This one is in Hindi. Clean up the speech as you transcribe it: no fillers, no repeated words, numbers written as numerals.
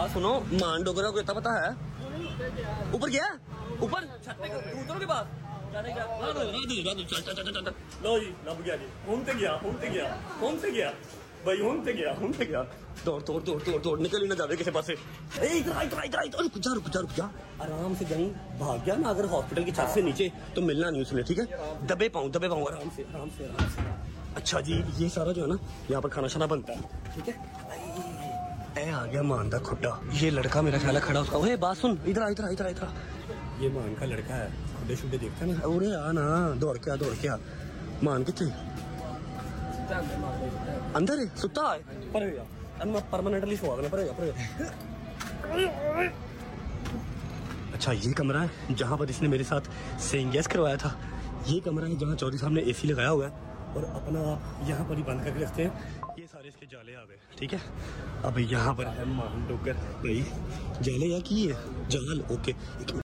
हाँ सुनो, मान डोगरा को इतना पता है? ऊपर गया, ऊपर छत पे कबूतरों के पास। लो जी, लब गया जी, घूमते गया भाई, घूमते गया। दौड़ निकल ही ना जावे किसी पासे। इधर रुक जा, आराम से जाई। भाग गया ना अगर हॉस्पिटल की छत से नीचे तो मिलना नहीं उसने, ठीक है? दबे पाऊँ आराम से। अच्छा जी, ये सारा जो है ना यहाँ पर खाना शाना बनता है, ठीक है? आ गया मान दा खुड्डा। ये लड़का मेरा ख्याल है खड़ा उसका। ओए बात सुन, इधर आ। ये मान का लड़का है, खुड्डे शुड्डे देखता ना। अरे आ ना, दौड़ के आ। मान कितने अंदर है, सुता है पर मैं परमानेंटली सुहा देना पर। अच्छा, ये कमरा है जहाँ पर इसने मेरे साथ सेइंग यस करवाया था। ये कमरा है जहाँ चौधरी साहब ने एसी लगाया हुआ है और अपना आप यहाँ पर ही बंद करके रखते हैं। ये सारे इसके जाले आ गए, ठीक है? अब यहाँ पर है मान डोगर भाई, जाले या की है जाल। ओके,